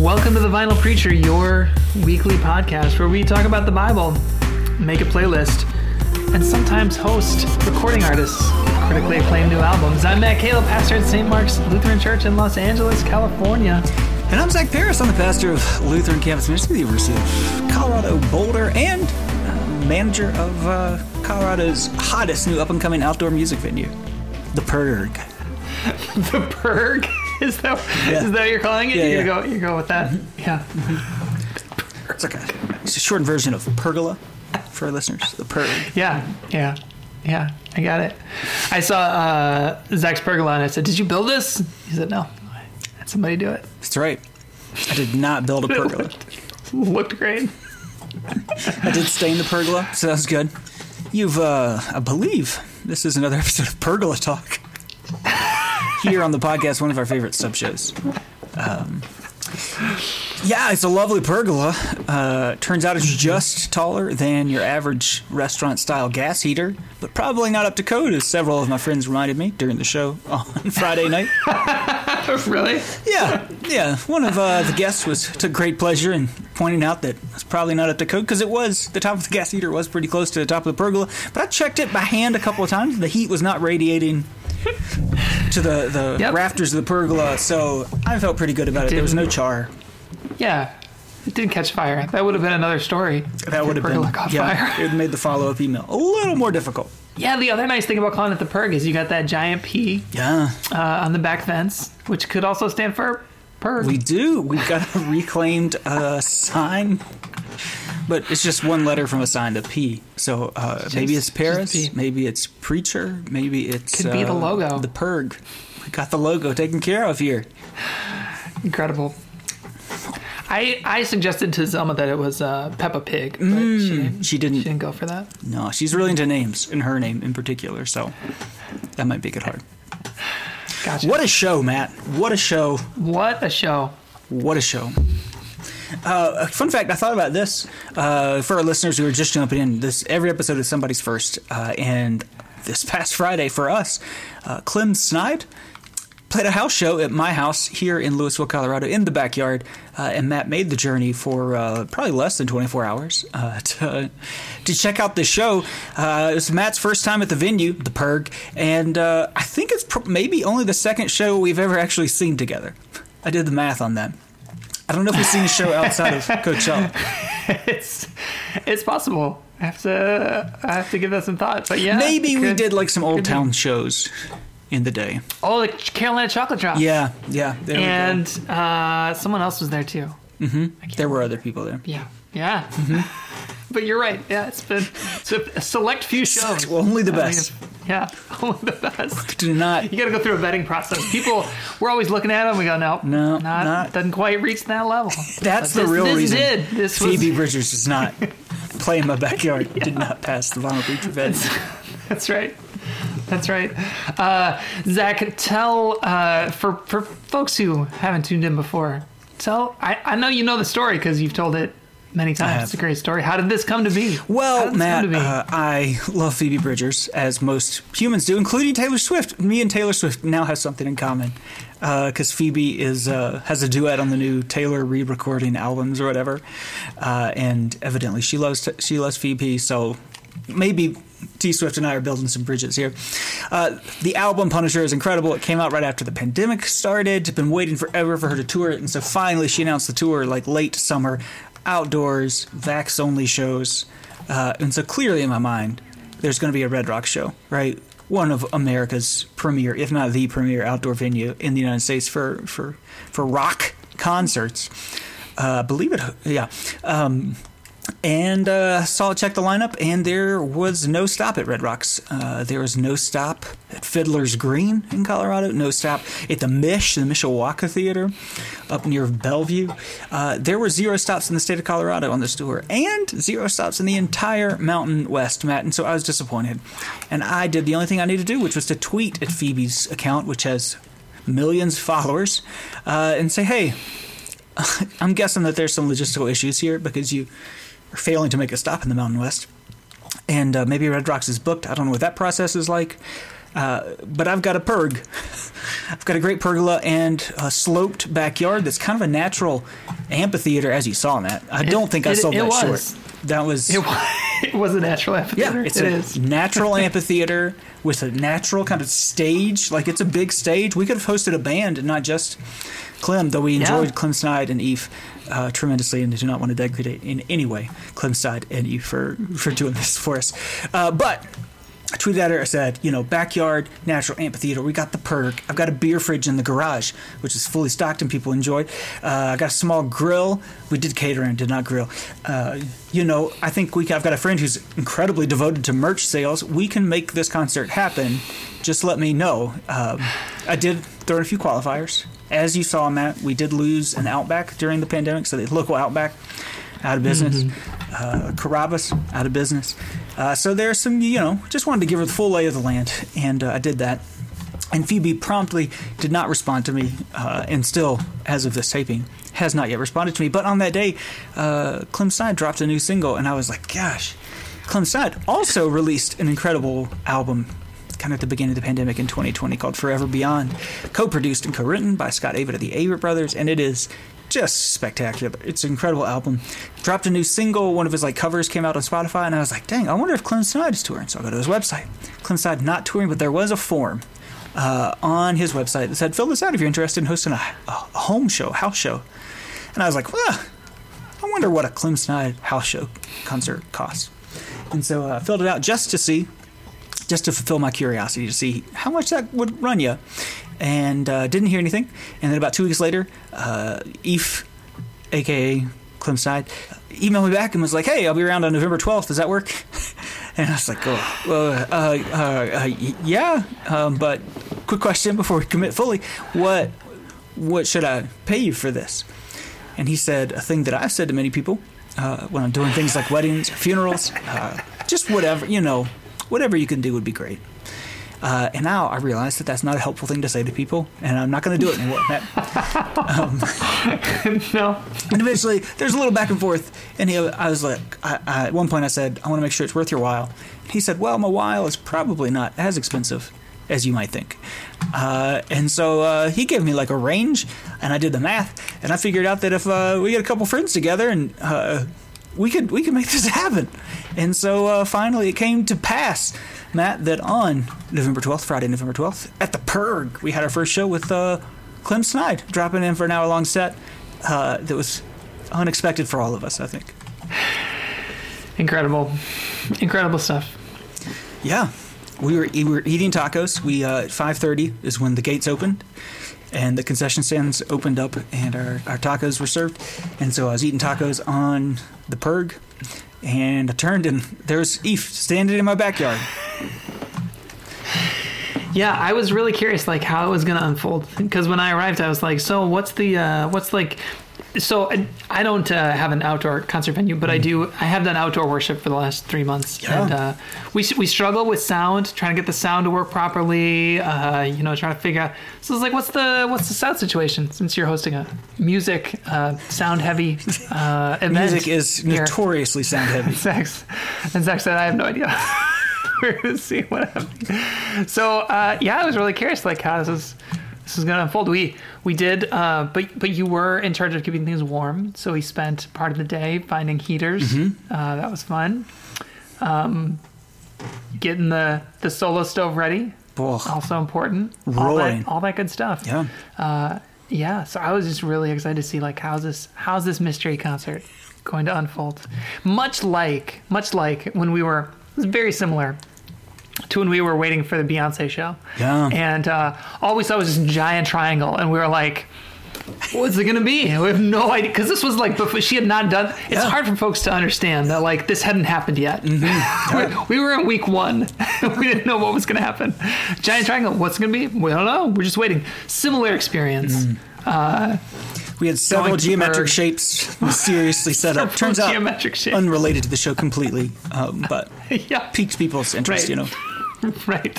Welcome to The Vinyl Preacher, your weekly podcast where we talk about the Bible, make a playlist, and sometimes host recording artists with critically acclaimed new albums. I'm Matt Caleb, pastor at St. Mark's Lutheran Church in Los Angeles, California. And I'm Zach Paris. I'm the pastor of Lutheran Campus Ministry, the University of Colorado Boulder, and manager of Colorado's hottest new up-and-coming outdoor music venue, The Purg. The Purg? Is that what you're calling it? Yeah, You go with that? Mm-hmm. Yeah. It's like it's a short version of pergola for our listeners. The Purg. Yeah. I got it. I saw Zach's pergola and I said, "Did you build this?" He said, "No. I had somebody do it." That's right. I did not build a pergola. Looked great. I did stay in the pergola, so that was good. You've, I believe, this is another episode of Pergola Talk. Here on the podcast, one of our favorite sub-shows. Yeah, it's a lovely pergola. Turns out it's just taller than your average restaurant-style gas heater, but probably not up to code, as several of my friends reminded me during the show on Friday night. Really? Yeah. One of the guests took great pleasure in pointing out that it's probably not up to code, because the top of the gas heater was pretty close to the top of the pergola, but I checked it by hand a couple of times. The heat was not radiating to the rafters of the pergola, so I felt pretty good about it. There was no char. Yeah, it didn't catch fire. That would have been another story. That would have been, fire. It made the follow-up email a little more difficult. Yeah, the other nice thing about calling it the Purg is you got that giant P on the back fence, which could also stand for Purg. We do. We've got a reclaimed sign, but it's just one letter from a sign to P. So maybe it's Paris, maybe it's Preacher, maybe it's... Could be the logo. The Purg. We got the logo taken care of here. Incredible. I suggested to Zelma that it was Peppa Pig, but she didn't go for that. No, she's really into names, and her name in particular, so that might make it hard. Gotcha. What a show, Matt. What a show. What a show. What a show. A fun fact, I thought about this for our listeners who are just jumping in. Every episode is somebody's first, and this past Friday for us, Clem Snide played a house show at my house here in Louisville, Colorado, in the backyard, and Matt made the journey for probably less than 24 hours to check out this show. It was Matt's first time at the venue, the Purg, and I think it's maybe only the second show we've ever actually seen together. I did the math on that. I don't know if we've seen a show outside of Coachella. It's possible. I have to give that some thought, but yeah. Maybe we did like some Old Town shows in the day. Oh, the Carolina Chocolate Drop. Yeah. And someone else was there too. Mm-hmm. There were other people there. Yeah. Mm-hmm. But you're right. Yeah, it's been a select few shows. Well, only the best. Only the best. Do not. You got to go through a vetting process. People, we're always looking at them. We go, no, doesn't quite reach that level. That's the real reason. This Phoebe Bridgers does not play in my backyard. Yeah. Did not pass the Vinyl Preacher vetting. That's right. Zach, tell for folks who haven't tuned in before. I know you know the story because you've told it many times. It's a great story. How did this come to be? Well, Matt, I love Phoebe Bridgers, as most humans do, including Taylor Swift. Me and Taylor Swift now have something in common, because Phoebe has a duet on the new Taylor re-recording albums or whatever, and evidently she loves Phoebe, so maybe T Swift and I are building some bridges here. The album Punisher is incredible. It came out right after the pandemic started. Been waiting forever for her to tour it, and so finally she announced the tour like late summer. Outdoors, vax-only shows. And so clearly in my mind, there's going to be a Red Rock show, right? One of America's premier, if not the premier outdoor venue in the United States for rock concerts. Believe it, yeah. And checked the lineup, and there was no stop at Red Rocks. There was no stop at Fiddler's Green in Colorado, no stop at the Mishawaka Theater up near Bellevue. There were 0 stops in the state of Colorado on this tour, and 0 stops in the entire Mountain West, Matt, and so I was disappointed. And I did the only thing I needed to do, which was to tweet at Phoebe's account, which has millions of followers, and say, hey, I'm guessing that there's some logistical issues here because you are failing to make a stop in the Mountain West. And maybe Red Rocks is booked. I don't know what that process is like. But I've got a perg. I've got a great pergola and a sloped backyard that's kind of a natural amphitheater, as you saw, Matt. I don't think I sold that short. That was... It was a natural amphitheater. Yeah, it's a natural amphitheater with a natural kind of stage. Like, it's a big stage. We could have hosted a band and not just Clem, though we enjoyed Clem Snide and Eve tremendously and do not want to degrade in any way Clem Snide and Eve for doing this for us. But I tweeted at her, I said, backyard, natural amphitheater. We got the perk. I've got a beer fridge in the garage, which is fully stocked and people enjoyed. I got a small grill. We did catering, did not grill. I think I've got a friend who's incredibly devoted to merch sales. We can make this concert happen. Just let me know. I did throw in a few qualifiers. As you saw, Matt, we did lose an Outback during the pandemic, so the local Outback out of business. Carrabba's out of business. So there's some, just wanted to give her the full lay of the land, and I did that. And Phoebe promptly did not respond to me, and still, as of this taping, has not yet responded to me. But on that day, Clem Snide dropped a new single, and I was like, gosh. Clem Snide also released an incredible album kind of at the beginning of the pandemic in 2020 called Forever Beyond, co-produced and co-written by Scott Avett of the Avett Brothers, and it is just spectacular. It's an incredible album. Dropped a new single. One of his covers came out on Spotify, and I was like, dang, I wonder if Clem Snide is touring. So I go to his website. Clem Snide not touring, but there was a form on his website that said, fill this out if you're interested in hosting a house show. And I was like, well, I wonder what a Clem Snide house show concert costs. And so I filled it out just to fulfill my curiosity, to see how much that would run you. And didn't hear anything. And then about 2 weeks later, Eve, a.k.a. Clem Snide, emailed me back and was like, hey, I'll be around on November 12th. Does that work? And I was like, yeah. But quick question before we commit fully. What should I pay you for this? And he said a thing that I've said to many people when I'm doing things like weddings or funerals. Just whatever, whatever you can do would be great. And now I realize that that's not a helpful thing to say to people, and I'm not going to do it anymore. No. And eventually, there's a little back and forth, and I was like, at one point I said, I want to make sure it's worth your while. He said, well, my while is probably not as expensive as you might think. And so he gave me a range, and I did the math, and I figured out that if we get a couple friends together and we could make this happen. And so finally it came to pass, Matt, that on Friday, November 12th, at the Perg, we had our first show with Clem Snide dropping in for an hour-long set that was unexpected for all of us, I think. Incredible stuff. Yeah. We were eating tacos. We at 5:30 is when the gates opened, and the concession stands opened up, and our tacos were served. And so I was eating tacos on the Perg, and I turned, and there's Eve standing in my backyard. Yeah, I was really curious, how it was going to unfold, because when I arrived, I was like, so so I don't have an outdoor concert venue, but I have done outdoor worship for the last 3 months. Yeah. And we struggle with sound, trying to get the sound to work properly, trying to figure out. So it's what's the sound situation, since you're hosting a music, sound heavy event? Music is notoriously sound heavy. Zach said, I have no idea. We're going to see what happens. So, I was really curious, how this is going to unfold. We did, but you were in charge of keeping things warm, so we spent part of the day finding heaters. Mm-hmm. That was fun. Getting the solo stove ready, also important. Rolling. All that good stuff. Yeah. So I was just really excited to see how's this mystery concert going to unfold. Much like when we were, it was very similar to when we were waiting for the Beyonce show. Yeah. And all we saw was this giant triangle, and we were like, what's it going to be? We have no idea. Because this was before she had not done. It's hard for folks to understand that this hadn't happened yet. Mm-hmm. Yeah. we were in week 1. We didn't know what was going to happen. Giant triangle. What's it going to be? We don't know. We're just waiting. Similar experience. We had several geometric shapes mysteriously set up. Turns out unrelated to the show completely, but piqued people's interest, Right.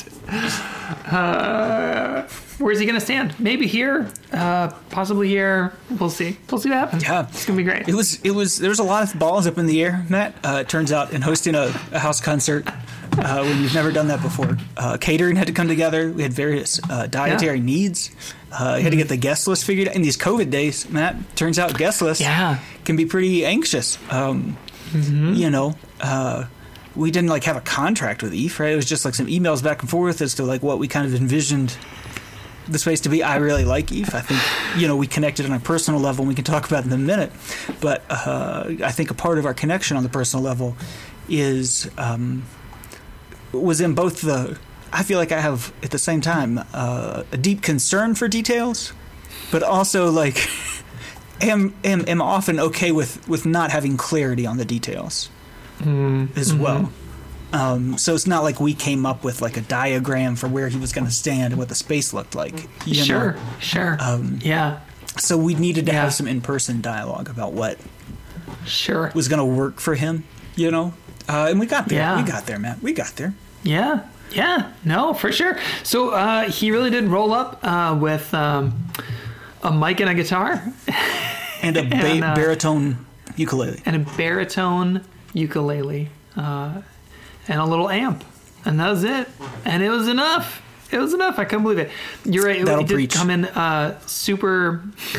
Where's he going to stand? Maybe here, possibly here. We'll see. We'll see what happens. Yeah, it's going to be great. There was a lot of balls up in the air, Matt. It turns out in hosting a house concert, when you've never done that before. Catering had to come together. We had various dietary needs. You had to get the guest list figured out. In these COVID days, Matt, turns out guest lists can be pretty anxious. You know, we didn't like have a contract with Eve, right? It was just like some emails back and forth as to like what we kind of envisioned the space to be. I really like Eve. I think, you know, we connected on a personal level, and we can talk about it in a minute. But I think a part of our connection on the personal level is was in both the. I feel like I have at the same time a deep concern for details, but also like am often okay with not having clarity on the details as well. So it's not like we came up with like a diagram for where he was going to stand and what the space looked like. You know? Sure. So we needed to have some in-person dialogue about what was going to work for him, you know? And we got there. Yeah. We got there, Matt. We got there. Yeah, no, for sure. So he really did roll up with a mic and a guitar. And a baritone ukulele. And a baritone ukulele. And a little amp. And that was it. And it was enough. It was enough. I couldn't believe it. You're right. It did come in super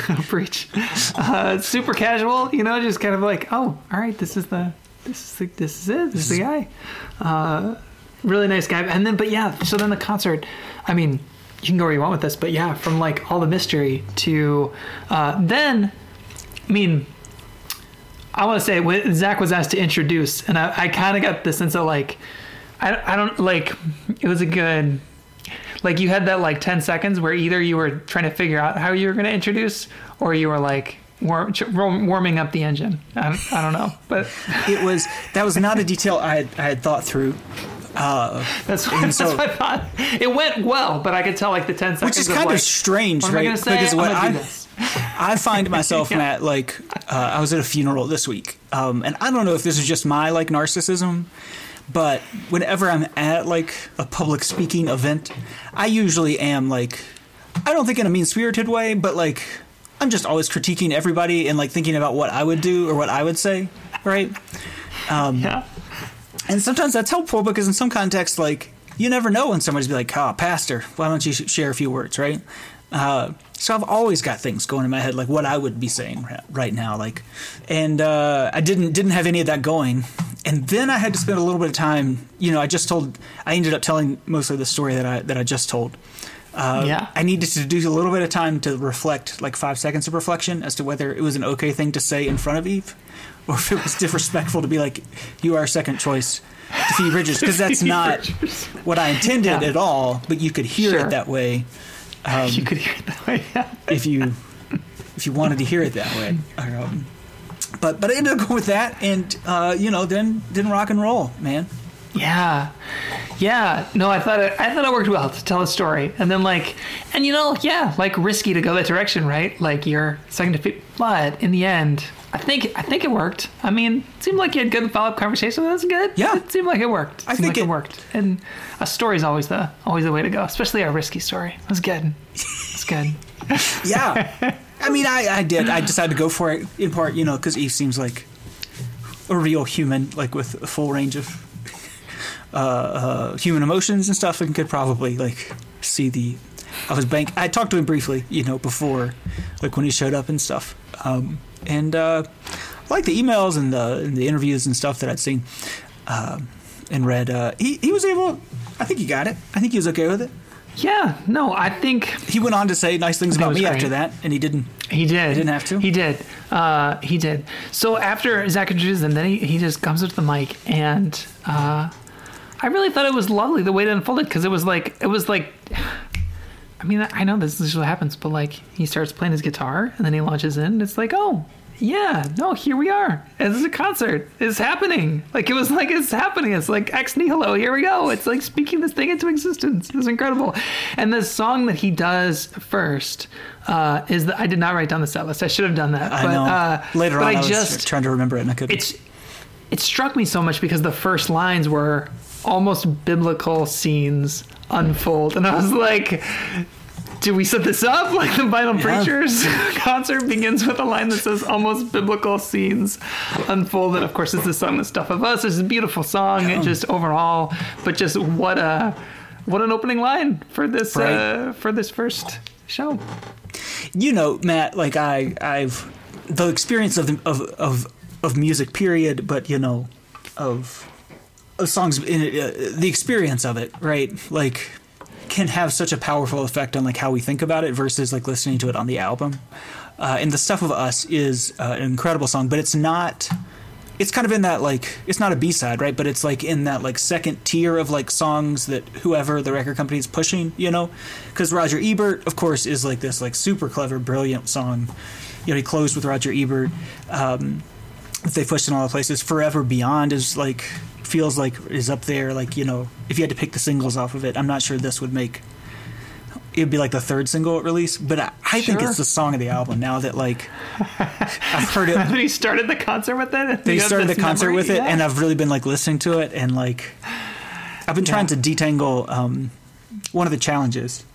super casual, you know, just kind of like, oh, all right, this is it. This is the guy. Really nice guy. And then, but yeah, so then the concert, I mean, you can go where you want with this, but yeah, from like all the mystery to then, I mean, I want to say when Zach was asked to introduce, and I kind of got the sense of like, I don't like, it was a good, like you had that like 10 seconds where either you were trying to figure out how you were going to introduce, or you were like warming up the engine. I don't know, but that was not a detail I had thought through. That's what I thought. It went well, but I could tell like the 10 seconds. Which is kind of strange, right? Because what I find myself, Matt, like I was at a funeral this week, and I don't know if this is just my like narcissism, but whenever I'm at like a public speaking event, I usually am like, I don't think in a mean-spirited way, but like I'm just always critiquing everybody and like thinking about what I would do or what I would say, right? And sometimes that's helpful because in some contexts, like, you never know when somebody's be like, pastor, why don't you share a few words, right? So I've always got things going in my head, like what I would be saying right now, like, and I didn't have any of that going. And then I had to spend a little bit of time, you know, I ended up telling mostly the story that I just told. I needed to do a little bit of time to reflect, like 5 seconds of reflection as to whether it was an okay thing to say in front of Eve, or if it was disrespectful to be like, you are our second choice to Phoebe Bridgers, because that's not what I intended at all, but you could hear it that way. You could hear it that way, if you wanted to hear it that way. But I ended up going with that, and you know, then rock and roll, man. Yeah. No, I thought it worked well to tell a story, and then like, and you know, like risky to go that direction, right? Like you're second to, but in the end, I think it worked. I mean, it seemed like you had good follow-up conversation. That's good. Yeah, it seemed like it worked. I think it worked, and a story is always the way to go, especially a risky story. It was good. It's good. Yeah. I mean, I did. I decided to go for it in part, you know, because Eve seems like a real human, like with a full range of human emotions and stuff, and could probably like see I talked to him briefly, you know, before, like when he showed up and stuff, and like the emails and the interviews and stuff that I'd seen and read, he was able. I think he got it. I think he was okay with it. Yeah, no, I think he went on to say nice things about me after that, and he didn't. He did. He didn't have to. He did. He did. So after Zach introduces him, then he just comes up to the mic, and I really thought it was lovely the way it unfolded, because it was like. I mean, I know this is what happens, but like he starts playing his guitar, and then he launches in. And it's like, oh. Yeah, no, here we are. This is a concert. It's happening. Like, it was like, it's happening. It's like ex nihilo. Here we go. It's like speaking this thing into existence. It's incredible. And the song that he does first is I did not write down the set list. I should have done that. I know. Later on, I was just trying to remember it, and I couldn't. It struck me so much because the first lines were almost biblical scenes unfold. And I was like, do we set this up? Like the Vinyl Preachers concert begins with a line that says almost biblical scenes unfold. And of course, it's the song, The Stuff of Us. It's a beautiful song, and just overall, but just what an opening line for this for this first show. You know, Matt, like I've the experience of music, period, but you know, of songs, the experience of it, right? Like, can have such a powerful effect on like how we think about it versus like listening to it on the album. And The Stuff of Us is an incredible song, but it's not. It's kind of in that, like, it's not a B-side, right? But it's like in that like second tier of like songs that whoever the record company is pushing, you know? Because Roger Ebert, of course, is like this like super clever, brilliant song. You know, he closed with Roger Ebert. They pushed in all the places. Forever Beyond is like, feels like is up there. Like, you know, if you had to pick the singles off of it, I'm not sure this would make. It'd be like the third single release, but I think it's the song of the album now that like I've heard it. He started the concert with it. They started the concert with it, and I've really been like listening to it, and like I've been trying to detangle. One of the challenges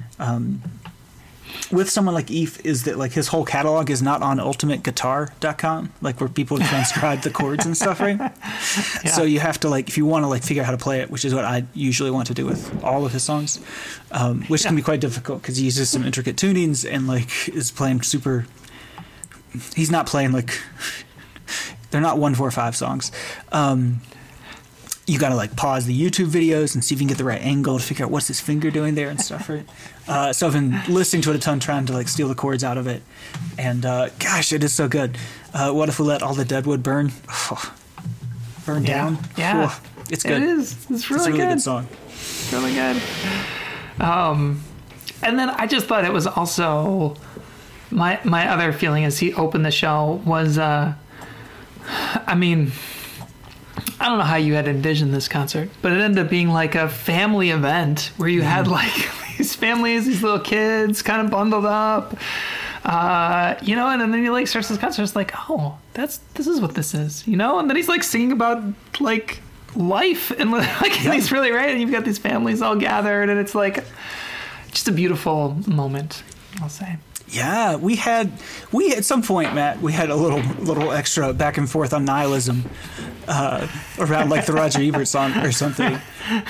with someone like Eve is that like his whole catalog is not on ultimateguitar.com, like where people transcribe the chords and stuff, right? Yeah. So you have to like, if you want to like figure out how to play it, which is what I usually want to do with all of his songs, which can be quite difficult because he uses some intricate tunings and like is playing super. He's not playing like they're not 1-4-5 songs. You got to like pause the YouTube videos and see if you can get the right angle to figure out what's his finger doing there and stuff, right? So I've been listening to it a ton, trying to like steal the chords out of it. And gosh, it is so good. What if we let all the deadwood burn? Burn down? Yeah. Oh, it's good. It is. It's really good song. It's really good. And then I just thought it was also my other feeling as he opened the show was, I mean, I don't know how you had envisioned this concert, but it ended up being like a family event where you had like these families, these little kids kind of bundled up, you know, and then he like starts this concert. It's like, oh, this is what this is, you know? And then he's like singing about like life and like, and he's really right. And you've got these families all gathered and it's like just a beautiful moment, I'll say. Yeah, we had at some point, Matt, we had a little extra back and forth on nihilism around like the Roger Ebert song or something.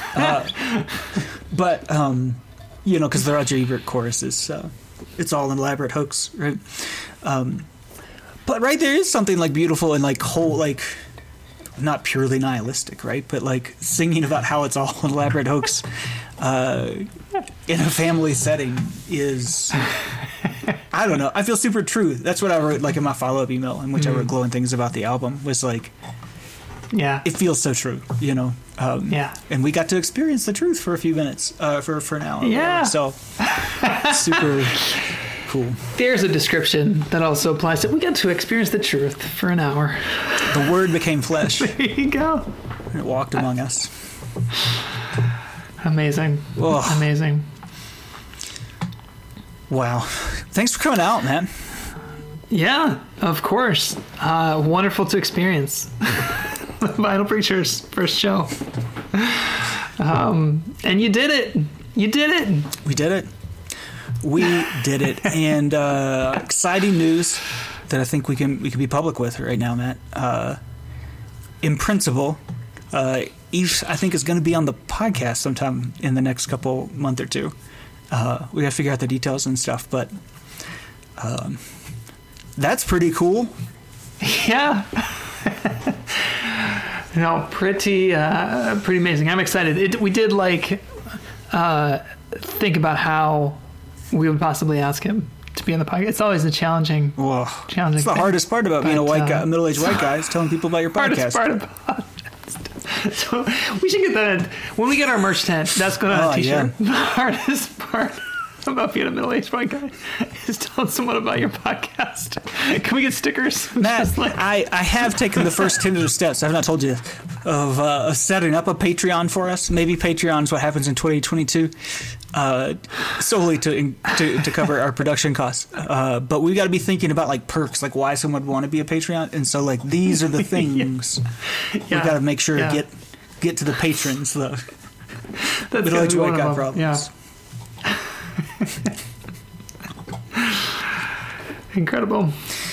But you know, because the Roger Ebert chorus is it's all an elaborate hoax, right? But right there is something like beautiful and like whole, like not purely nihilistic, right? But like singing about how it's all an elaborate hoax in a family setting is. I don't know. I feel super true. That's what I wrote like in my follow-up email in which I wrote glowing things about the album was like, yeah, it feels so true, you know? Yeah. And we got to experience the truth for a few minutes, for an hour. Yeah. So super cool. There's a description that also applies to, we got to experience the truth for an hour. The word became flesh. There you go. And it walked among us. Amazing. Oh. Amazing. Wow. Thanks for coming out, man. Yeah, of course. Wonderful to experience. Vinyl Preachers' first show. And you did it. You did it. We did it. We did it. And exciting news that I think we can be public with right now, Matt. In principle, Eve, I think, is going to be on the podcast sometime in the next month or two. We got to figure out the details and stuff, but that's pretty cool. Yeah. No, pretty amazing. I'm excited. We did like think about how we would possibly ask him to be on the podcast. It's always a challenging. It's the hardest part about being a white guy, a middle-aged white guy, is telling people about your podcast. Hardest part about. So we should get that when we get our merch tent. That's going to t-shirt. Yeah. The hardest part about being a middle-aged white guy is telling someone about your podcast. Can we get stickers? Matt, I have taken the first tentative steps. I've not told you of setting up a Patreon for us. Maybe Patreon's what happens in 2022, solely to cover our production costs. But we got to be thinking about like perks, like why someone would want to be a Patreon, and so like these are the things we got to make sure to get to the patrons. The middle-aged white guy problems. Yeah. Incredible.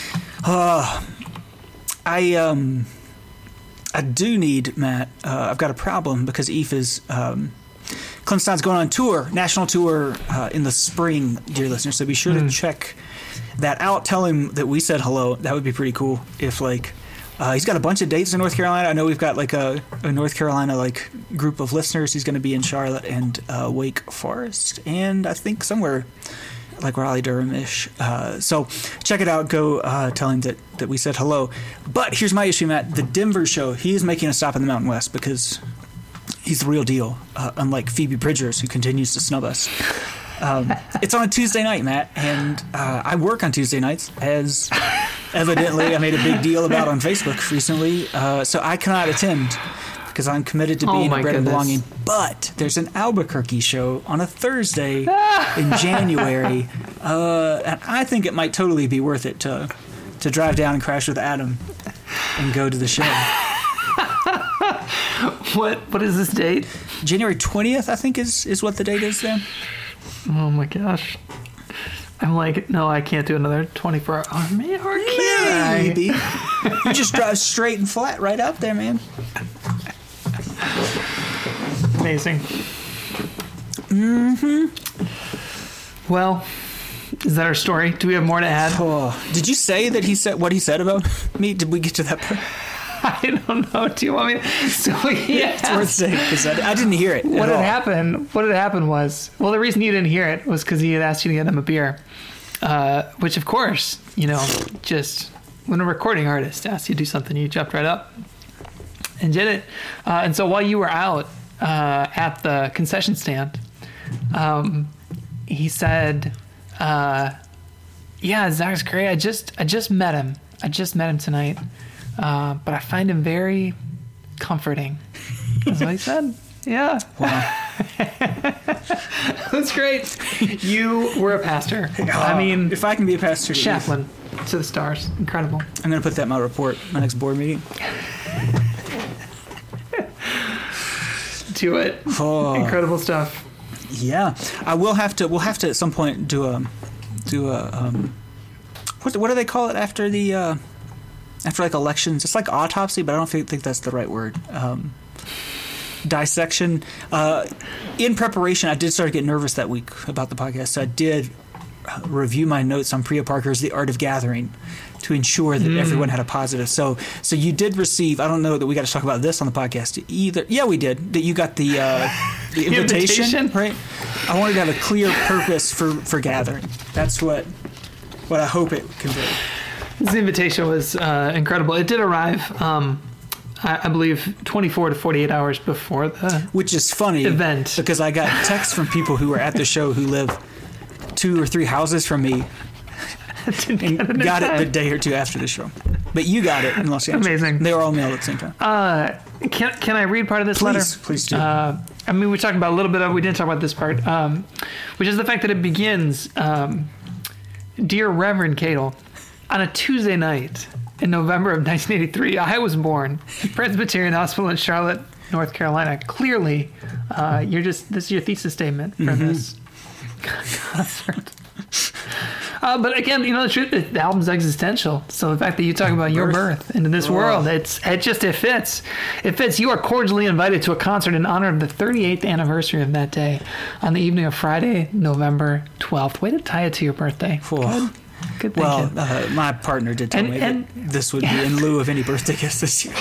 I do need, Matt, I've got a problem because Eve is, Clem Stein's going on tour, national tour in the spring, dear listeners. So be sure to check that out. Tell him that we said hello. That would be pretty cool if, like, he's got a bunch of dates in North Carolina. I know we've got, like, a North Carolina, like, group of listeners. He's going to be in Charlotte and Wake Forest and I think somewhere like Raleigh-Durham-ish. So check it out. Go tell him that we said hello. But here's my issue, Matt. The Denver show, he is making a stop in the Mountain West because he's the real deal, unlike Phoebe Bridgers, who continues to snub us. It's on a Tuesday night, Matt, and I work on Tuesday nights, as evidently I made a big deal about on Facebook recently. So I cannot attend because I'm committed to being a bread and belonging. But there's an Albuquerque show on a Thursday in January, and I think it might totally be worth it to drive down and crash with Adam and go to the show. What is this date? January 20th, I think is what the date is then. Oh my gosh. I'm like, no, I can't do another 24 hours. Maybe. You just drive straight and flat right out there, man. Amazing. Well, is that our story? Do we have more to add? Oh, did you say that he said what he said about me? Did we get to that part? I don't know. Do you want me? So it's worth saying because I didn't hear it. What had happened was, well, the reason you didn't hear it was because he had asked you to get him a beer, which of course, just when a recording artist asks you to do something, you jumped right up and did it. And so while you were out at the concession stand, he said, "Yeah, Zach's great. I just met him. I just met him tonight." But I find him very comforting. That's what he said. Yeah. Wow. That's great. You were a pastor. I mean, if I can be a pastor, chaplain to the stars. Incredible. I'm going to put that in my report, my next board meeting. Do it. Oh. Incredible stuff. Yeah, we'll have to at some point do a what do they call it after the after like elections? It's like autopsy, but I don't think that's the right word. Dissection. In preparation, I did start to get nervous that week about the podcast, so I did review my notes on Priya Parker's The Art of Gathering to ensure that everyone had a positive. So you did receive, I don't know that we got to talk about this on the podcast either. Yeah, we did. That you got the invitation, right? I wanted to have a clear purpose for gathering. That's what I hope it conveyed. This invitation was incredible. It did arrive, I believe, 24 to 48 hours before the which is funny event. Because I got texts from people who were at the show who live 2 or 3 houses from me and got it the day or two after the show. But you got it in Los Angeles. Amazing. They were all mailed at the same time. Can I read part of this letter? Please do. I mean, we talked about a little bit of, we didn't talk about this part, which is the fact that it begins, Dear Reverend Cadle, on a Tuesday night in November of 1983, I was born at Presbyterian Hospital in Charlotte, North Carolina. Clearly, this is your thesis statement for this concert. But again, the truth, the album's existential. So the fact that you talk about your birth into this world, it fits. It fits. You are cordially invited to a concert in honor of the 38th anniversary of that day on the evening of Friday, November 12th. Way to tie it to your birthday. Good thinking. Well, my partner did tell me that this would be in lieu of any birthday gift this year.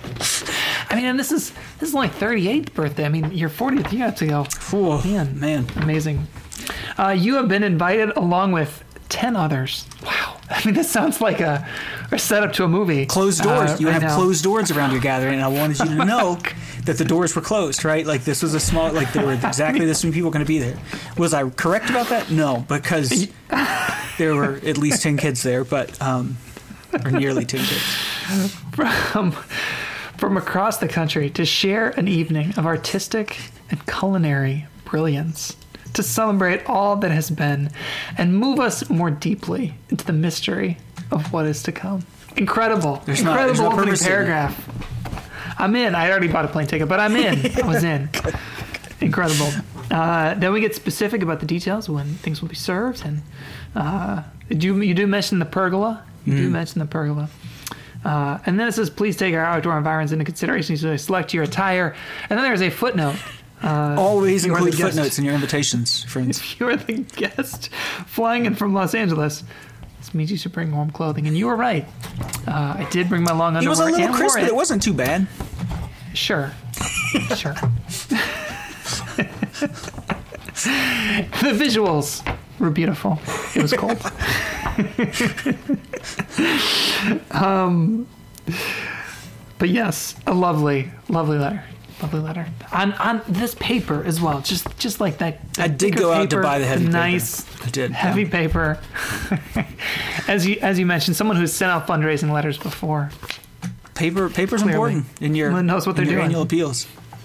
I mean, and this is only 38th birthday. I mean, your 40th, you have to go. Man. Amazing. You have been invited along with 10 others. Wow. I mean, this sounds like a setup to a movie. Closed doors. You have closed doors around your gathering, and I wanted you to know that the doors were closed, right? Like, this was a small, like, there were exactly this many people going to be there. Was I correct about that? No, because there were at least 10 kids there, but, or nearly 10 kids. From across the country to share an evening of artistic and culinary brilliance, to celebrate all that has been and move us more deeply into the mystery of what is to come. Incredible. There's no opening paragraph. I'm in. I already bought a plane ticket, but I'm in. I was in. Incredible. Then we get specific about the details when things will be served, and you do mention the pergola. You do mention the pergola. And then it says, please take our outdoor environs into consideration as you select your attire. And then there's a footnote. Always include footnotes in your invitations, friends. If you are the guest flying in from Los Angeles, this means you should bring warm clothing. And you were right. I did bring my long underwear. It was a little crisp, but it wasn't too bad. Sure. Sure. The visuals were beautiful. It was cold. But yes, a lovely letter. Lovely letter. On this paper as well, just like that. I did go out to buy the heavy nice, paper. I did. Heavy paper. As you mentioned, someone who's sent out fundraising letters before. Paper's Clearly. important in your, knows what they're doing. Annual appeals.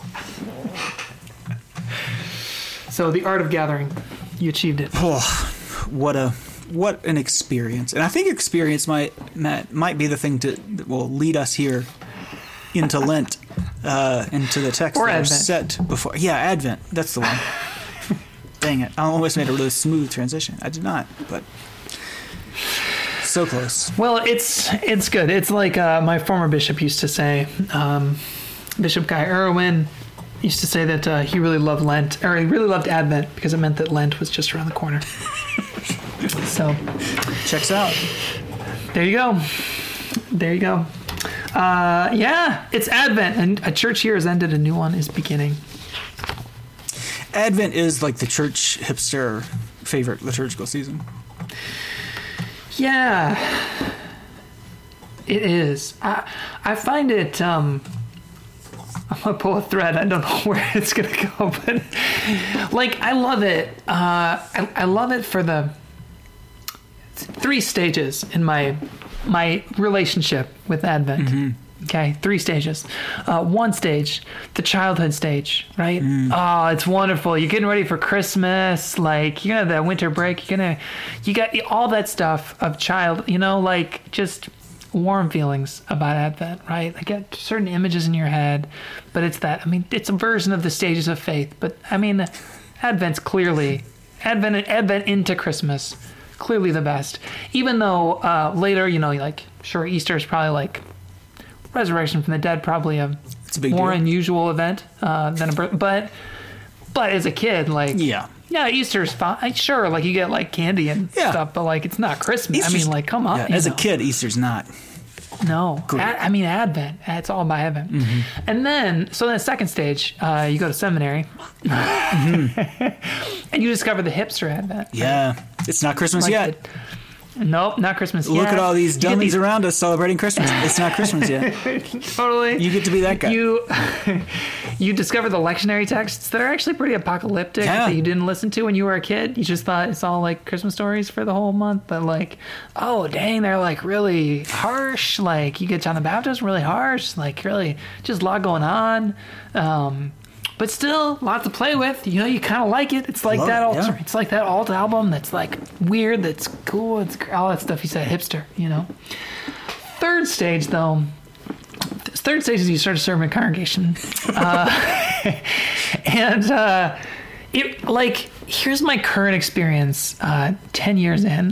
So the art of gathering, you achieved it. Oh, what an experience! And I think experience might be the thing that will lead us here into Lent, into the text or that Advent. was set before. Yeah, Advent. That's the one. Dang it! I almost made a really smooth transition. I did not, but so close. Well, it's good. It's like my former bishop used to say. Bishop Guy Irwin used to say that he really loved Lent, or he really loved Advent because it meant that Lent was just around the corner. So, checks out. There you go. Yeah, it's Advent, and a church year has ended, a new one is beginning. Advent is like the church hipster favorite liturgical season. Yeah, it is. I find it. I'm gonna pull a thread. I don't know where it's gonna go, but like I love it. I love it for the 3 stages in my relationship with Advent. Mm-hmm. Okay, 3 stages. 1 stage, the childhood stage, right? Oh, it's wonderful. You're getting ready for Christmas. Like, you're gonna have that winter break. You got all that stuff of like just warm feelings about Advent, right? I get certain images in your head, but it's a version of the stages of faith. But Advent's clearly Advent into Christmas, clearly the best. Even though later, sure, Easter is probably like resurrection from the dead, probably it's a big more deal. Unusual event than a birth. But as a kid, yeah, Easter's fine. Sure, like you get like candy and stuff, but like it's not Christmas. Come on. Yeah, as a kid, Easter's not. No, Advent. It's all by Advent. Mm-hmm. And then, so the second stage, you go to seminary, and you discover the hipster Advent. Yeah, it's not Christmas yet. Nope, not Christmas yet. Look at all these dummies around us celebrating Christmas. It's not Christmas yet. Totally. You get to be that guy. You discover the lectionary texts that are actually pretty apocalyptic that you didn't listen to when you were a kid. You just thought it's all like Christmas stories for the whole month. But like, oh, dang, they're like really harsh. Like you get John the Baptist really harsh. Like really just a lot going on. But still, lots to play with. You kind of like it. It's like It's like that alt album that's like weird. That's cool. It's all that stuff. You said hipster. Third stage though. Third stage is you start to serve in a congregation, and here's my current experience. 10 years in,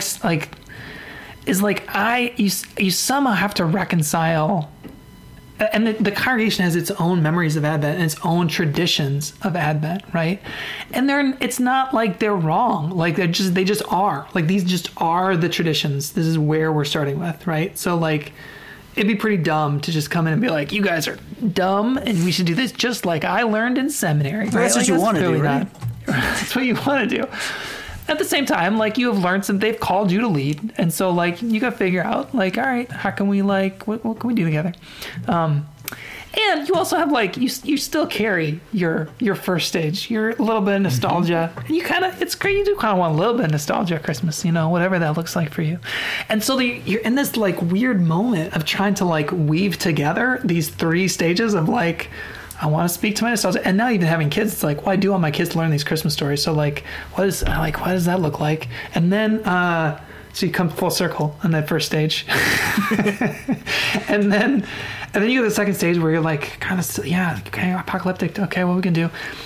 you somehow have to reconcile. And the congregation has its own memories of Advent and its own traditions of Advent, right? And it's not like they're wrong. Like they just are. Like these just are the traditions. This is where we're starting with, right? So like, it'd be pretty dumb to just come in and be like, you guys are dumb and we should do this just like I learned in seminary. Right? That's what you want to do, right? That's what you want to do. At the same time, like you have learned some, they've called you to lead. And so like, you got to figure out like, all right, how can we what can we do together? And you also have like, you still carry your first stage, your little bit of nostalgia. Mm-hmm. And it's great. You do kind of want a little bit of nostalgia at Christmas, whatever that looks like for you. And so you're in this like weird moment of trying to like weave together these 3 stages of like, I want to speak to my nostalgia. And now even having kids, it's like, well, I do want my kids to learn these Christmas stories. So like, what does that look like? And then, so you come full circle on that first stage. and then you go to the second stage where you're like, kind of, okay, apocalyptic. Okay, what we can do?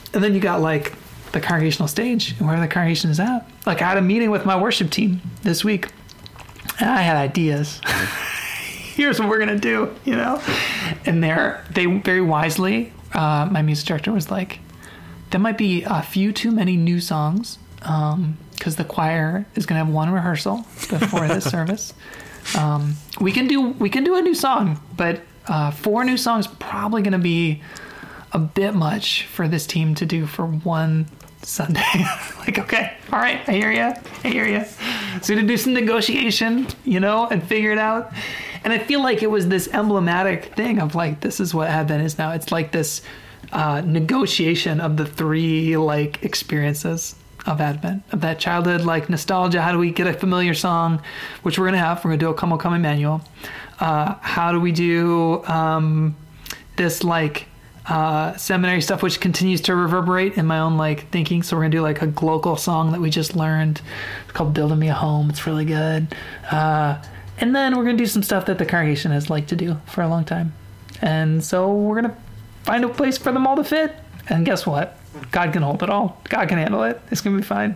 And then you got like the congregational stage and where the congregation is at. Like I had a meeting with my worship team this week and I had ideas. Here's what we're going to do, you know? And they very wisely, my music director was like, there might be a few too many new songs because the choir is going to have one rehearsal before this service. We can do a new song, but 4 new songs probably going to be a bit much for this team to do for one Sunday. Like, okay, all right, I hear you. So to do some negotiation, you know, and figure it out. And I feel like it was this emblematic thing of like, this is what Advent is now. It's like this negotiation of the 3 like experiences of Advent, of that childhood like nostalgia. How do we get a familiar song, which we're gonna do a Come O Come Emmanuel. How do we do this like seminary stuff, which continues to reverberate in my own like thinking. So we're gonna do like a local song that we just learned. It's called "Building Me a Home." It's really good. And then we're gonna do some stuff that the congregation has liked to do for a long time. And so we're gonna find a place for them all to fit. And guess what? God can hold it all. God can handle it. It's gonna be fine.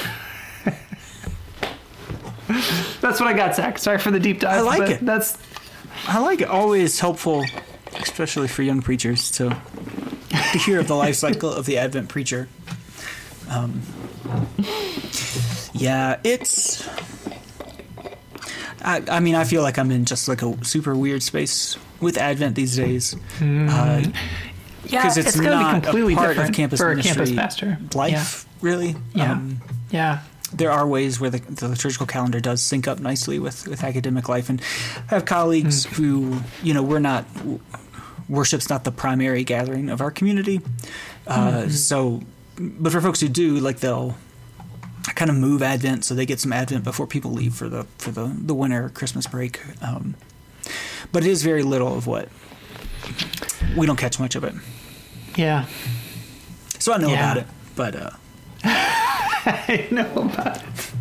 That's what I got, Zach. Sorry for the deep dive. I like it. I like it. Always helpful, especially for young preachers, to hear of the life cycle of the Advent preacher. Yeah, it's... I mean, I feel like I'm in just like a super weird space with Advent these days. Yeah, because it's going to be not completely a part different of campus for a ministry campus pastor. life, really. Yeah. There are ways where the liturgical calendar does sync up nicely with academic life, and I have colleagues who, you know, worship's not the primary gathering of our community. So, but for folks who do, like, they'll kind of move Advent so they get some Advent before people leave for the winter Christmas break. But it is very little of what we don't catch much of it. Yeah. So I know about it, but I know about it.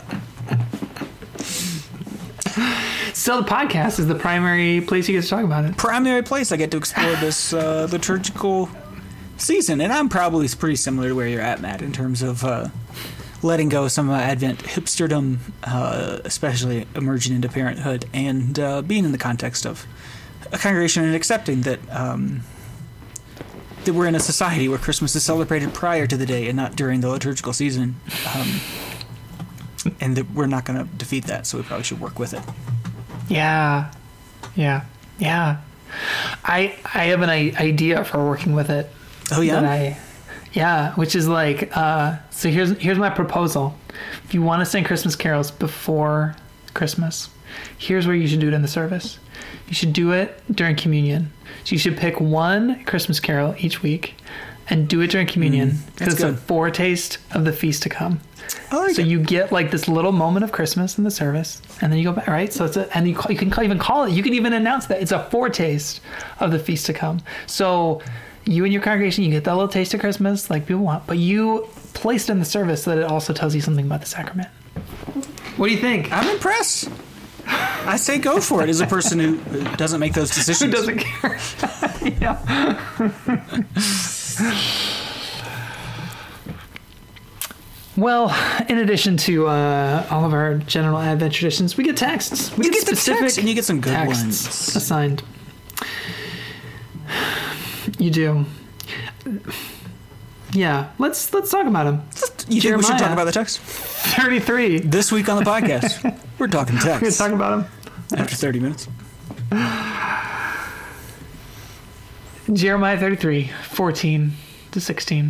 So the podcast is the primary place you get to talk about it. Primary place I get to explore this liturgical season, and I'm probably pretty similar to where you're at, Matt, in terms of letting go some Advent hipsterdom, especially emerging into parenthood, and being in the context of a congregation and accepting that that we're in a society where Christmas is celebrated prior to the day and not during the liturgical season, and that we're not going to defeat that, so we probably should work with it. Yeah. I have an idea for working with it. Oh, yeah? Which is like, so here's my proposal. If you want to sing Christmas carols before Christmas, here's where you should do it in the service. You should do it during communion. So you should pick one Christmas carol each week and do it during communion, because it's a foretaste of the feast to come. So you get like this little moment of Christmas in the service, and then you go back, right? So it's and you can even call it. You can even announce that it's a foretaste of the feast to come. So you and your congregation, you get that little taste of Christmas like people want, but you place it in the service so that it also tells you something about the sacrament. What do you think? I'm impressed. I say go for it as a person who doesn't make those decisions. Who doesn't care. Yeah. Well, in addition to all of our general Advent traditions, we get texts. We get specific texts, and you get some good ones assigned. You do. Yeah, let's talk about them. You think we should talk about the text? 33. This week on the podcast, we're talking text. We're going to talk about them. After 30 minutes. Jeremiah 33, 14 to 16.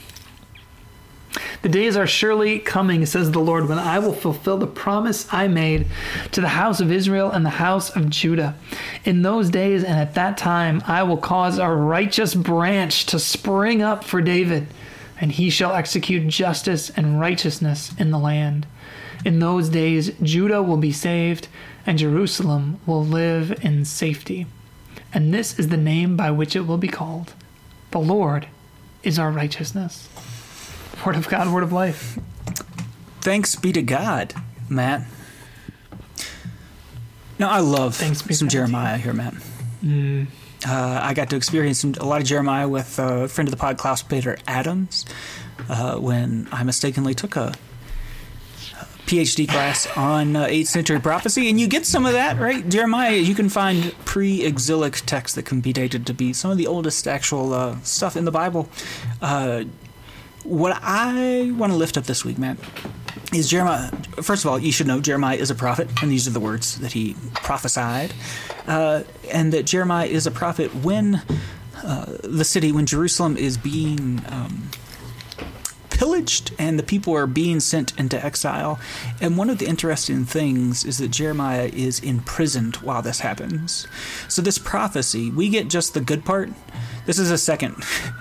The days are surely coming, says the Lord, when I will fulfill the promise I made to the house of Israel and the house of Judah. In those days and at that time, I will cause a righteous branch to spring up for David, and he shall execute justice and righteousness in the land. In those days, Judah will be saved, and Jerusalem will live in safety. And this is the name by which it will be called. The Lord is our righteousness. Word of God, word of life. Thanks be to God, Matt. Now, I love some Jeremiah here, Matt. I got to experience a lot of Jeremiah with a friend of the pod, Klaus Peter Adams, when I mistakenly took a PhD class on 8th century prophecy, and you get some of that, right? Jeremiah, you can find pre-exilic texts that can be dated to be some of the oldest actual stuff in the Bible. What I want to lift up this week, Matt, is Jeremiah. First of all, you should know Jeremiah is a prophet, and these are the words that he prophesied, and that Jeremiah is a prophet when when Jerusalem is being pillaged and the people are being sent into exile. And one of the interesting things is that Jeremiah is imprisoned while this happens. So this prophecy, we get just the good part. This is a second.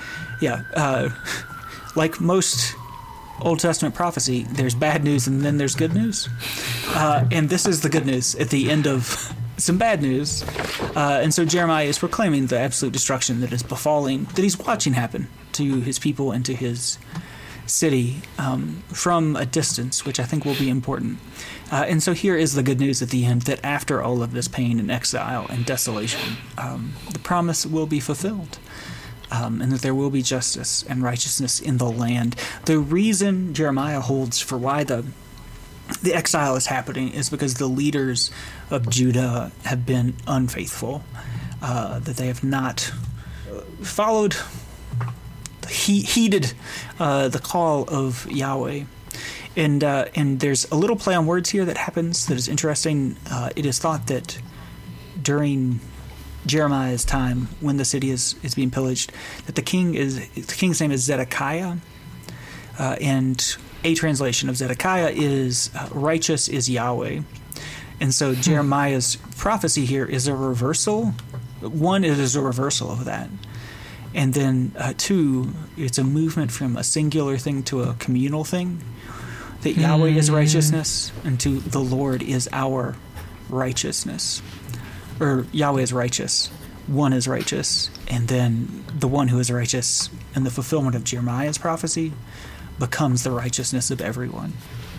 Like most Old Testament prophecy, there's bad news and then there's good news. And this is the good news at the end of some bad news. And so Jeremiah is proclaiming the absolute destruction that is befalling, that he's watching happen to his people and to his city from a distance, which I think will be important. And so here is the good news at the end, that after all of this pain and exile and desolation, the promise will be fulfilled. And that there will be justice and righteousness in the land. The reason Jeremiah holds for why the exile is happening is because the leaders of Judah have been unfaithful, that they have not followed, heeded the call of Yahweh. And there's a little play on words here that happens that is interesting. It is thought that during Jeremiah's time, when the city is being pillaged, that the king's name is Zedekiah, and a translation of Zedekiah is righteous is Yahweh. And so Jeremiah's prophecy here is a reversal. One, it is a reversal of that. And then two, it's a movement from a singular thing to a communal thing, that Yahweh is righteousness and to the Lord is our righteousness. Or Yahweh is righteous, one is righteous, and then the one who is righteous in the fulfillment of Jeremiah's prophecy becomes the righteousness of everyone.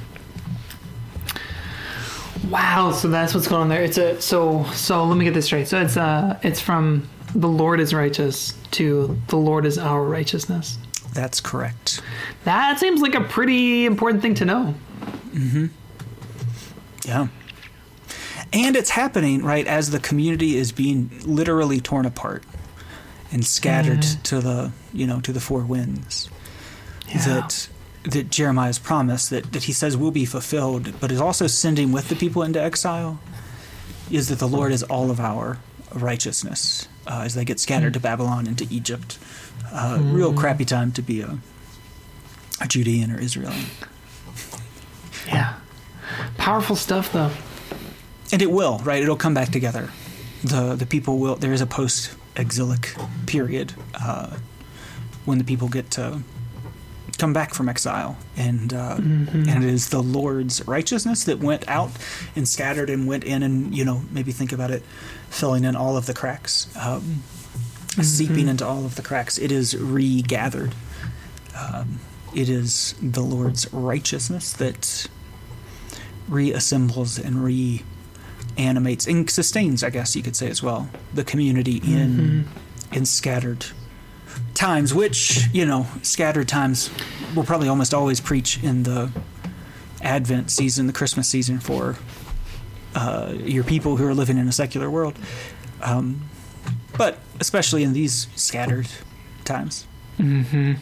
Wow, so that's what's going on there. So let me get this straight. So it's from the Lord is righteous to the Lord is our righteousness. That's correct. That seems like a pretty important thing to know. Mm-hmm. Yeah. And it's happening, right, as the community is being literally torn apart and scattered to the four winds. Yeah. That Jeremiah's promise that he says will be fulfilled, but is also sending with the people into exile, is that the Lord is all of our righteousness as they get scattered to Babylon and to Egypt. Real crappy time to be a Judean or Israelite. Yeah. Powerful stuff, though. And it will, right? It'll come back together. The people will. There is a post-exilic period when the people get to come back from exile, and it is the Lord's righteousness that went out and scattered and went in, and maybe think about it, filling in all of the cracks, seeping into all of the cracks. It is regathered. It is the Lord's righteousness that reassembles and reanimates and sustains, I guess you could say as well, the community in scattered times, which, scattered times we'll probably almost always preach in the Advent season, the Christmas season for your people who are living in a secular world. But especially in these scattered times. Mm-hmm.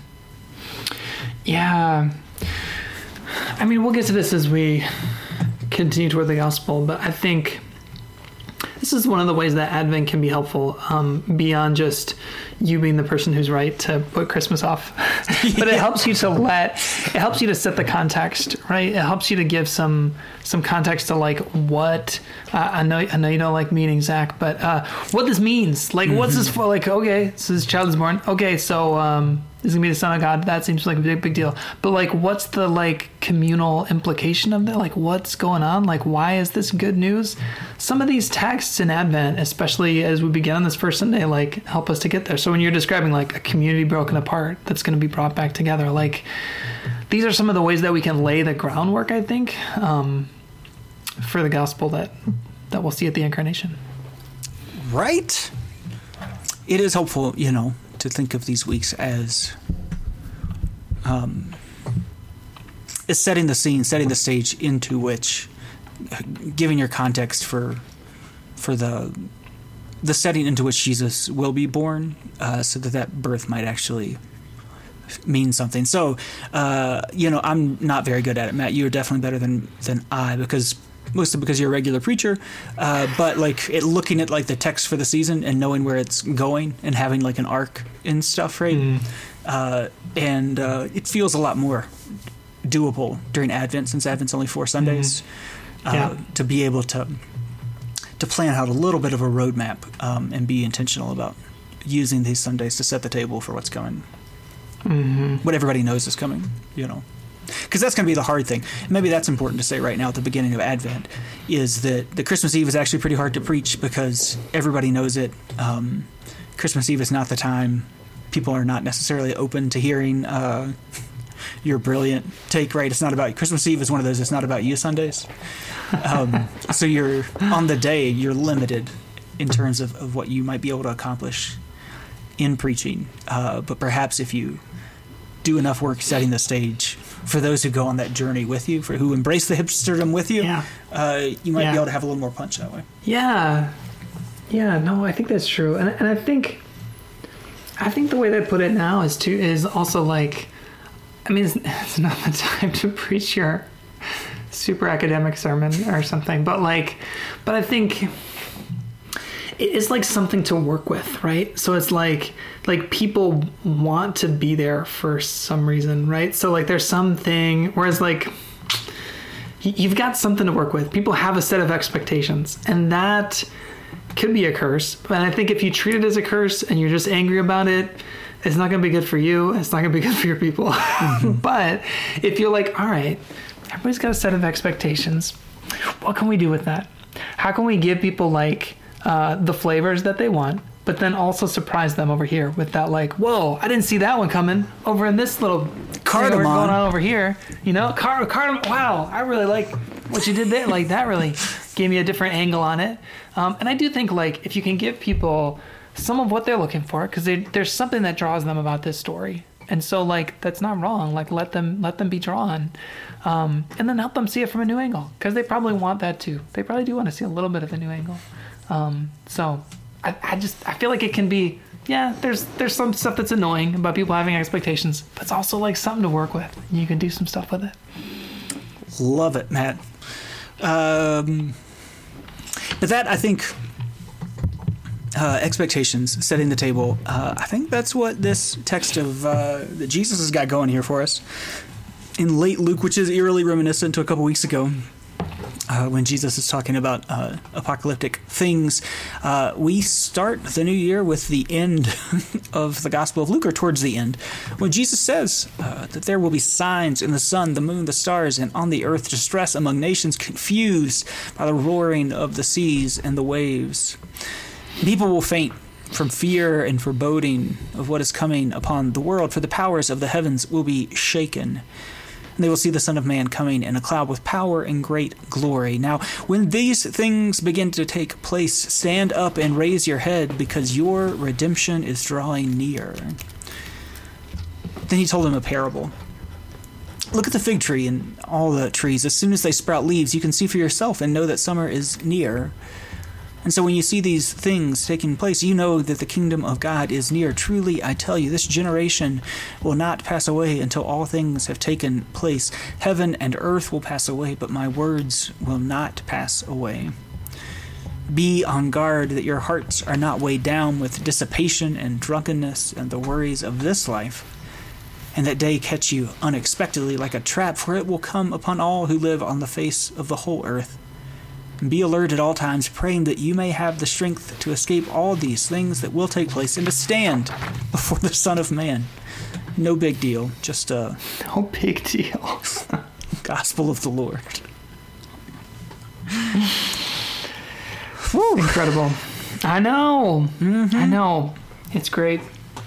Yeah. I mean, we'll get to this as we continue toward the gospel, but I think this is one of the ways that Advent can be helpful, beyond just you being the person who's right to put Christmas off. But it helps you to set the context, right? It helps you to give some context to what I know you don't like meaning, Zach, but what this means. What's this for? Okay, so this child is born. Okay, so is gonna be the Son of God. That seems like a big deal. But what's the communal implication of that? What's going on? Why is this good news? Some of these texts in Advent, especially as we begin on this first Sunday, help us to get there. So when you're describing a community broken apart that's going to be brought back together, these are some of the ways that we can lay the groundwork, I think, for the gospel that we'll see at the incarnation. Right. it is helpful, to think of these weeks as setting the scene, setting the stage into which, giving your context for the setting into which Jesus will be born, so that birth might actually mean something. So, I'm not very good at it, Matt. You're definitely better than I, mostly because you're a regular preacher, but looking at the text for the season and knowing where it's going and having an arc and stuff, right? And it feels a lot more doable during Advent, since Advent's only 4 Sundays, to be able to plan out a little bit of a roadmap and be intentional about using these Sundays to set the table for what's coming. What everybody knows is coming, Because that's going to be the hard thing. Maybe that's important to say right now at the beginning of Advent, is that the Christmas Eve is actually pretty hard to preach because everybody knows it. Christmas Eve is not the time. People are not necessarily open to hearing your brilliant take, right? It's not about Christmas Eve is one of those it's not about you Sundays. So you're on the day, you're limited in terms of what you might be able to accomplish in preaching. But perhaps if you do enough work setting the stage for those who go on that journey with you, for who embrace the hipsterdom with you, you might be able to have a little more punch that way. Yeah. No, I think that's true, and I think the way they put it now is also it's not the time to preach your super academic sermon or something, but I think it's something to work with, right? So it's people want to be there for some reason, right? So there's something, whereas you've got something to work with. People have a set of expectations, and that could be a curse. But I think if you treat it as a curse and you're just angry about it, it's not going to be good for you. It's not going to be good for your people. But if you're all right, everybody's got a set of expectations. What can we do with that? How can we give people the flavors that they want, but then also surprise them over here with that whoa, I didn't see that one coming over in this little cardamom going on over here. Cardamom. Wow, I really like what you did there. That really gave me a different angle on it. And I do think if you can give people some of what they're looking for, because there's something that draws them about this story, and so that's not wrong. Let them be drawn, and then help them see it from a new angle, because they probably want that too. They probably do want to see a little bit of a new angle. So I feel like it can be, there's some stuff that's annoying about people having expectations, but it's also something to work with. You can do some stuff with it. Love it, Matt. But that, I think, expectations, setting the table, I think that's what this text of that Jesus has got going here for us. In late Luke, which is eerily reminiscent to a couple weeks ago, when Jesus is talking about apocalyptic things, we start the new year with the end of the Gospel of Luke, or towards the end, when Jesus says that there will be signs in the sun, the moon, the stars, and on the earth distress among nations, confused by the roaring of the seas and the waves. People will faint from fear and foreboding of what is coming upon the world, for the powers of the heavens will be shaken. And they will see the Son of Man coming in a cloud with power and great glory. Now, when these things begin to take place, stand up and raise your head, because your redemption is drawing near. Then he told him a parable. Look at the fig tree and all the trees. As soon as they sprout leaves, you can see for yourself and know that summer is near. And so when you see these things taking place, you know that the kingdom of God is near. Truly, I tell you, this generation will not pass away until all things have taken place. Heaven and earth will pass away, but my words will not pass away. Be on guard that your hearts are not weighed down with dissipation and drunkenness and the worries of this life, and that day catch you unexpectedly like a trap, for it will come upon all who live on the face of the whole earth. Be alert at all times, praying that you may have the strength to escape all these things that will take place and to stand before the Son of Man. No big deal, just a... No big deal. Gospel of the Lord. Incredible. I know. Mm-hmm. I know. It's great.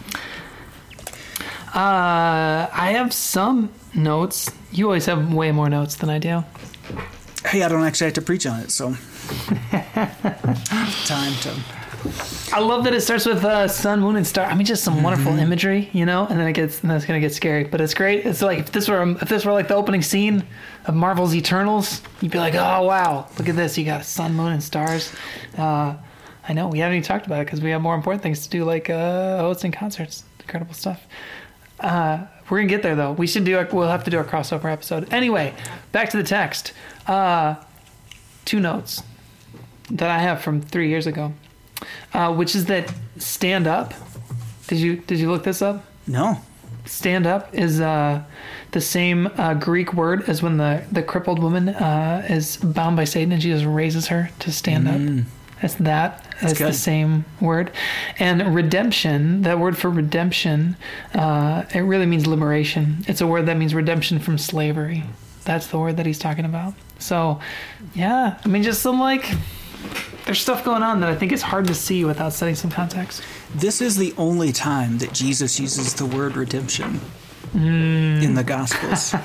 I have some notes. You always have way more notes than I do. Hey, I don't actually have to preach on it, so time to I love that it starts with sun, moon, and star. I mean, just some wonderful imagery, and then it's gonna get scary, but it's great. It's like if this were like the opening scene of Marvel's Eternals, you'd be like, oh wow, look at this. You got sun, moon, and stars. I know we haven't even talked about it because we have more important things to do, like hosting concerts. Incredible stuff. We're gonna get there though. We'll have to do a crossover episode. Anyway, back to the text. 2 notes that I have from 3 years ago, which is that stand up. Did you look this up? No. Stand up is the same Greek word as when the crippled woman is bound by Satan and Jesus raises her to stand up. It's the same word. And redemption, that word for redemption, it really means liberation. It's a word that means redemption from slavery. That's the word that he's talking about. So, yeah, I mean, just some there's stuff going on that I think is hard to see without setting some context. This is the only time that Jesus uses the word redemption in the Gospels.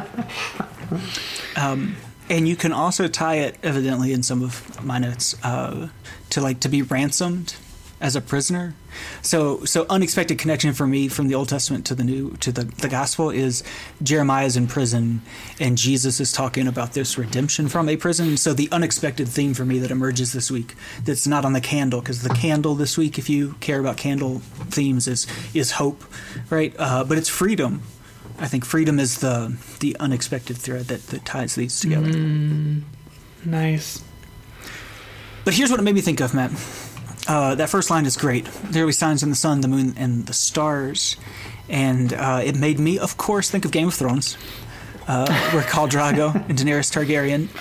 And you can also tie it, evidently, in some of my notes, to be ransomed as a prisoner. So unexpected connection for me from the Old Testament to the Gospel is Jeremiah's in prison, and Jesus is talking about this redemption from a prison. So the unexpected theme for me that emerges this week, that's not on the candle, because the candle this week, if you care about candle themes, is hope, right? But it's freedom. I think freedom is the unexpected thread that ties these together. Nice. But here's what it made me think of, Matt. That first line is great. There will be signs in the sun, the moon, and the stars. And it made me, of course, think of Game of Thrones, where Khal Drogo and Daenerys Targaryen,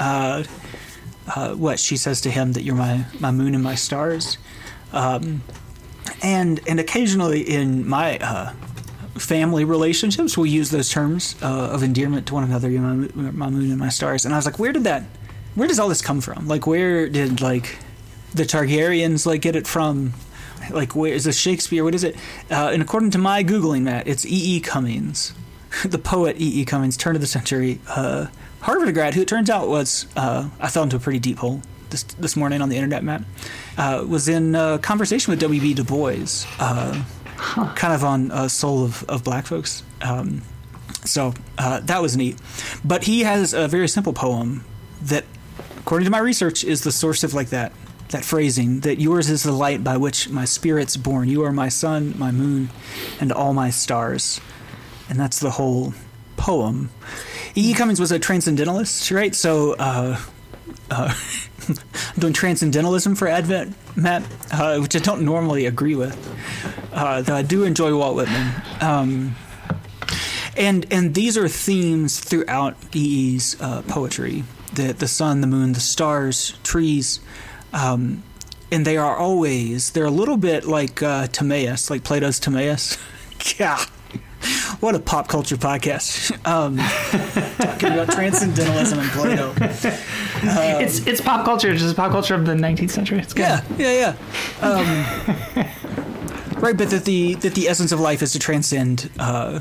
what she says to him, that you're my moon and my stars. And occasionally in my family relationships, we'll use those terms of endearment to one another, you're my moon and my stars. And I was like, where does all this come from? Where did the Targaryens get it from? Where is this Shakespeare? What is it? And according to my Googling, Matt, it's E.E. Cummings, the poet E.E. Cummings, turn of the century Harvard grad, who it turns out was, I fell into a pretty deep hole this morning on the internet, Matt, was in conversation with W.B. Du Bois, kind of on Soul of Black Folks. So that was neat. But he has a very simple poem that, according to my research, is the source of that phrasing, that yours is the light by which my spirit's born. You are my sun, my moon, and all my stars. And that's the whole poem. E.E. Cummings was a transcendentalist, right? So I'm doing transcendentalism for Advent, Matt, which I don't normally agree with, though I do enjoy Walt Whitman. And these are themes throughout E.E.'s poetry. The sun, the moon, the stars, trees, and they're a little bit like Timaeus, like Plato's Timaeus. Yeah, what a pop culture podcast. Talking about transcendentalism and Plato. It's pop culture, just pop culture of the 19th century. It's good. Yeah. Right, but that the essence of life is to transcend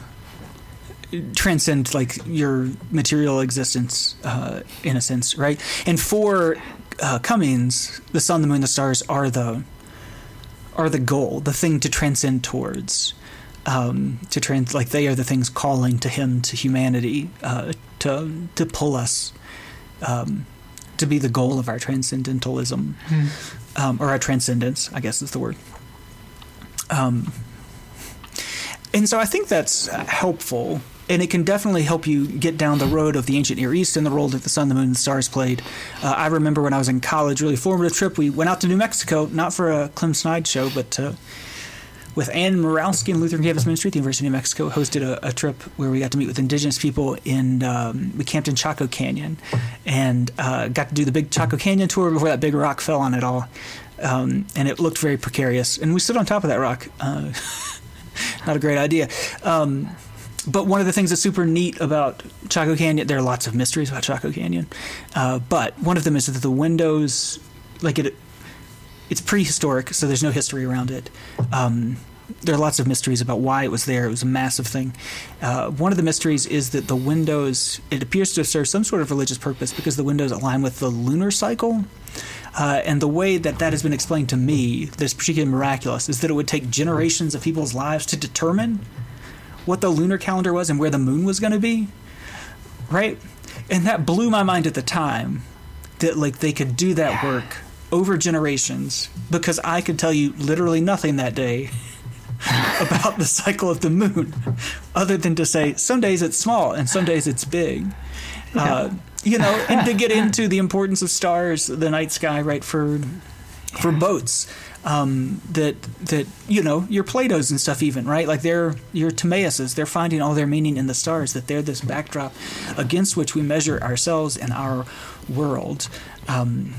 your material existence, in a sense, right? And for Cummings, the sun, the moon, the stars are the goal, the thing to transcend towards. They are the things calling to him, to humanity, to pull us, to be the goal of our transcendentalism, or our transcendence, I guess is the word. And so I think that's helpful, and it can definitely help you get down the road of the ancient Near East and the role that the sun, the moon, and the stars played. I remember when I was in college, really formative trip, we went out to New Mexico, not for a Clem Snide show, but with Ann Morawski and Lutheran Campus Ministry at the University of New Mexico, hosted a trip where we got to meet with indigenous people, we camped in Chaco Canyon, and got to do the big Chaco Canyon tour before that big rock fell on it all. And it looked very precarious. And we stood on top of that rock. Not a great idea. But one of the things that's super neat about Chaco Canyon, there are lots of mysteries about Chaco Canyon, but one of them is that the windows, it's prehistoric, so there's no history around it. there are lots of mysteries about why it was there. It was a massive thing. One of the mysteries is that the windows, it appears to serve some sort of religious purpose because the windows align with the lunar cycle. And the way that has been explained to me, that's particularly miraculous, is that it would take generations of people's lives to determine what the lunar calendar was and where the moon was going to be, right? And that blew my mind at the time, that like they could do that work over generations, because I could tell you literally nothing that day about the cycle of the moon, other than to say some days it's small and some days it's big. And to get into the importance of stars, the night sky, right, for boats, that your Plato's and stuff even, right, like your Timaeuses, they're finding all their meaning in the stars, that they're this backdrop against which we measure ourselves and our world, and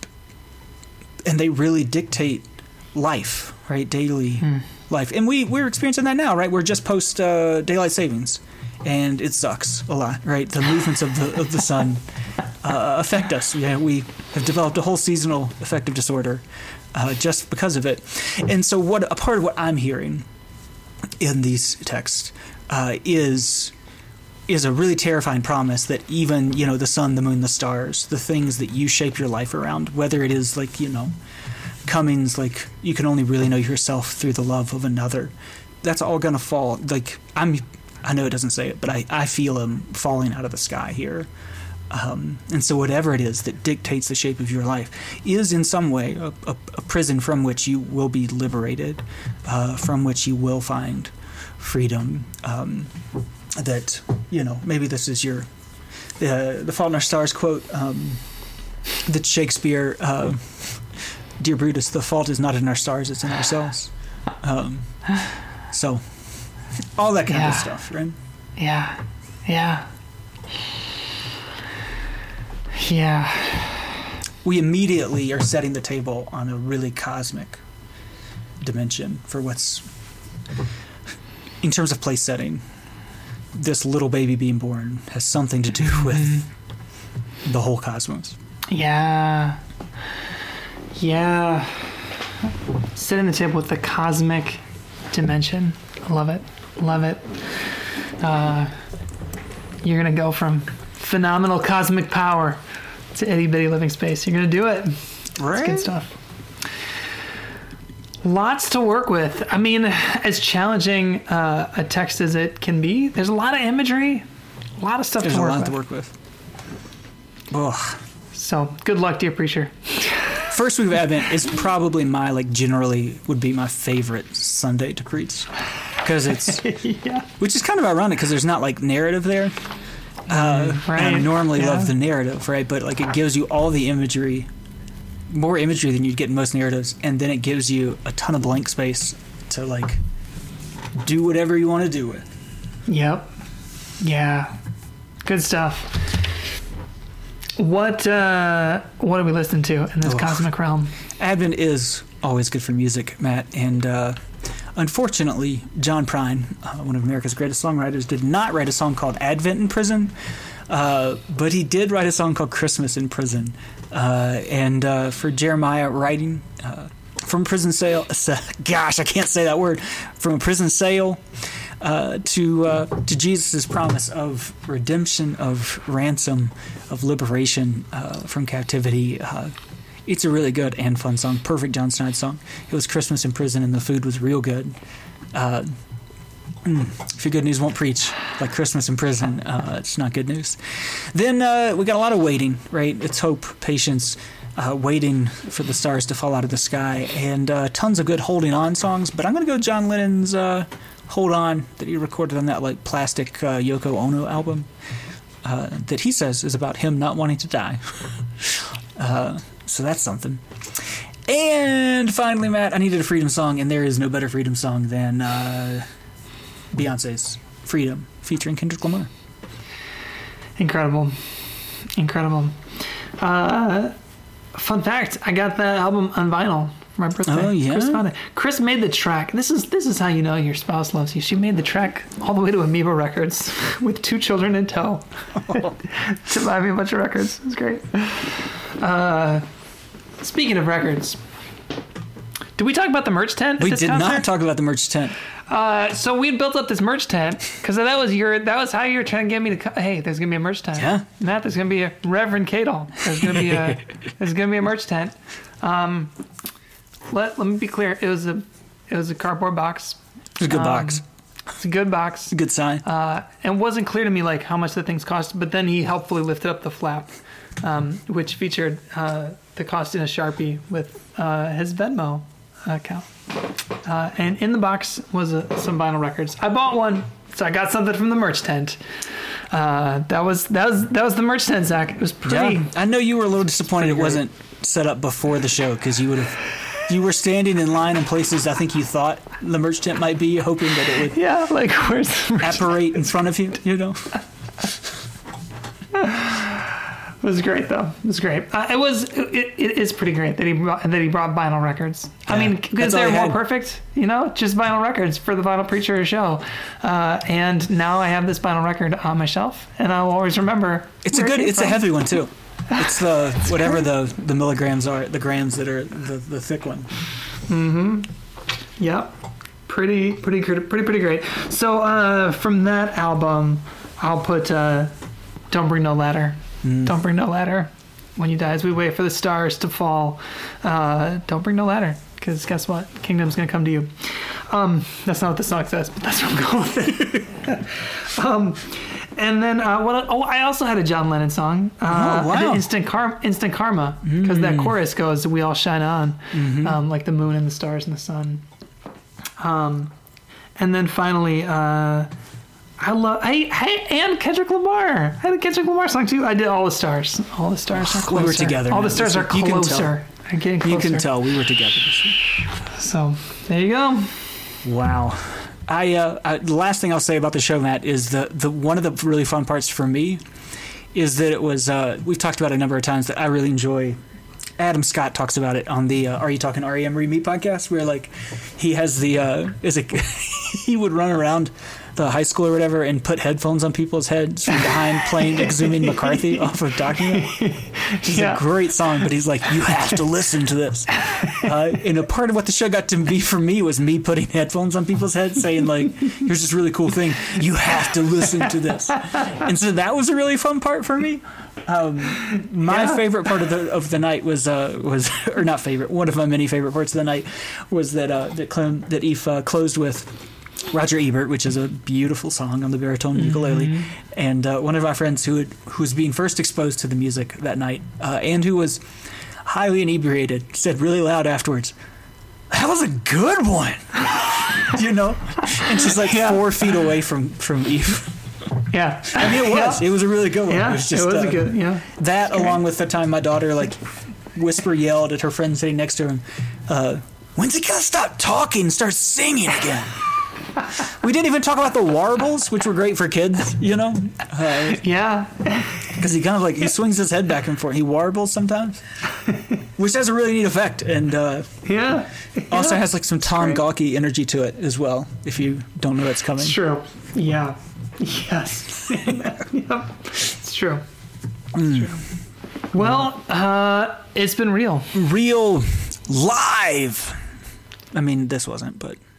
they really dictate life, right, daily life, and we're experiencing that now, right? We're just post daylight savings. And it sucks a lot, right? The movements of the sun affect us. Yeah, we have developed a whole seasonal affective disorder just because of it. And so, a part of what I'm hearing in these texts is a really terrifying promise that even the sun, the moon, the stars, the things that you shape your life around, whether it is like Cummings, like you can only really know yourself through the love of another. That's all gonna fall. Like I know it doesn't say it, but I feel him falling out of the sky here. And so whatever it is that dictates the shape of your life is in some way a prison from which you will be liberated, from which you will find freedom. That, maybe this is the Fault in Our Stars quote that Shakespeare, Dear Brutus, the fault is not in our stars, it's in ourselves. So... all that kind of stuff, right? Yeah. We immediately are setting the table on a really cosmic dimension for what's, in terms of place setting, this little baby being born has something to do with the whole cosmos. Yeah. Setting the table with the cosmic dimension. I love it. You're going to go from phenomenal cosmic power to itty bitty living space. You're going to do it. Right. It's good stuff. Lots to work with. I mean, as challenging a text as it can be, there's a lot of imagery, a lot of stuff to work with. There's a lot to work with. Ugh. So, good luck, dear preacher. First week of Advent is probably generally would be my favorite Sunday to preach. Because it's, which is kind of ironic because there's not like narrative there. Right. And I normally love the narrative, right? But like it gives you all the imagery, more imagery than you'd get in most narratives, and then it gives you a ton of blank space to like do whatever you want to do with. Yep. Yeah. Good stuff. What are we listening to in this cosmic realm? Advent is always good for music, Matt, and unfortunately, John Prine, one of America's greatest songwriters, did not write a song called Advent in Prison, but he did write a song called Christmas in Prison. And for Jeremiah writing from prison cell, gosh, I can't say that word, from a prison cell to Jesus' promise of redemption, of ransom, of liberation from captivity. It's a really good and fun song. Perfect John Snyder song. It was Christmas in prison and the food was real good. If your good news won't preach like Christmas in prison, it's not good news. Then we got a lot of waiting, right? It's hope, patience, waiting for the stars to fall out of the sky, and tons of good holding on songs. But I'm going to go John Lennon's Hold On that he recorded on that like plastic Yoko Ono album that he says is about him not wanting to die. So that's something. And finally, Matt, I needed a freedom song, and there is no better freedom song than Beyonce's Freedom, featuring Kendrick Lamar. Incredible. Fun fact, I got that album on vinyl for my birthday. Oh, yeah? Chris found it. Chris made the track. This is how you know your spouse loves you. She made the track all the way to Amoeba Records with 2 children in tow to buy me a bunch of records. It was great. Speaking of records, Did we talk about the merch tent? We did not talk about the merch tent. So we built up this merch tent because that was how you were trying to get me to. Hey, there's gonna be a merch tent. Yeah. Matt, there's gonna be a Reverend Cadle. There's gonna be a merch tent. Let me be clear. It was a cardboard box. It's a good box. It's a good box. It's a good sign. And it wasn't clear to me like how much the things cost, but then he helpfully lifted up the flap, which featured the cost in a Sharpie with his Venmo account. And in the box was some vinyl records. I bought one, so I got something from the merch tent. That was the merch tent, Zach. It was pretty. Yeah, I know you were a little disappointed it wasn't set up before the show because you were standing in line in places I think you thought the merch tent might be, hoping that it would where's the merch apparate in front of you, you know? It was great, though. It was great. It is pretty great that he brought vinyl records. Yeah, I mean, because they're more perfect, just vinyl records for the Vinyl Preacher show. And now I have this vinyl record on my shelf, and I will always remember. It's a heavy one too. It's whatever the milligrams are, the grams that are the thick one. Mm-hmm. Yep. Pretty great. So from that album, I'll put "Don't Bring No Ladder." Don't bring no ladder. When you die, as we wait for the stars to fall, don't bring no ladder, because guess what? Kingdom's gonna come to you. That's not what the song says, but that's what I'm going with. And then I also had a John Lennon song. Wow. I did Instant Karma, because that chorus goes, "We all shine on," like the moon and the stars and the sun. And then finally, and Kendrick Lamar. I had a Kendrick Lamar song too. I did All the Stars. All the stars are closer. We were together. All the stars are closer. I'm getting closer. You can tell we were together. So there you go. Wow. The last thing I'll say about the show, Matt, is the one of the really fun parts for me is that it was we've talked about it a number of times that I really enjoy. Adam Scott talks about it on the Are You Talking REM Re-Me podcast, where like he has he would run around the high school or whatever and put headphones on people's heads from behind playing Exhuming McCarthy off of Document. Which is a great song, but he's like, you have to listen to this. And a part of what the show got to be for me was me putting headphones on people's heads saying like, here's this really cool thing. You have to listen to this. And so that was a really fun part for me. My favorite part of the night was or not favorite, one of my many favorite parts of the night was that Eve closed with Roger Ebert, which is a beautiful song on the baritone ukulele, and one of our friends who was being first exposed to the music that night, and who was highly inebriated, said really loud afterwards, "That was a good one," and she's like 4 feet away from Eve. Yeah, I mean it was a really good one. Yeah, it was just a good. Yeah, that along with the time my daughter like whisper yelled at her friend sitting next to him, "When's he gonna stop talking and start singing again?" We didn't even talk about the warbles, which were great for kids, yeah. Because he kind of he swings his head back and forth. He warbles sometimes, which has a really neat effect. And also has some Tom Gawky energy to it as well, if you don't know it's coming. It's true. Yeah. Yes. Yep. It's true. It's true. Well, it's been real. Real live. I mean, this wasn't, but...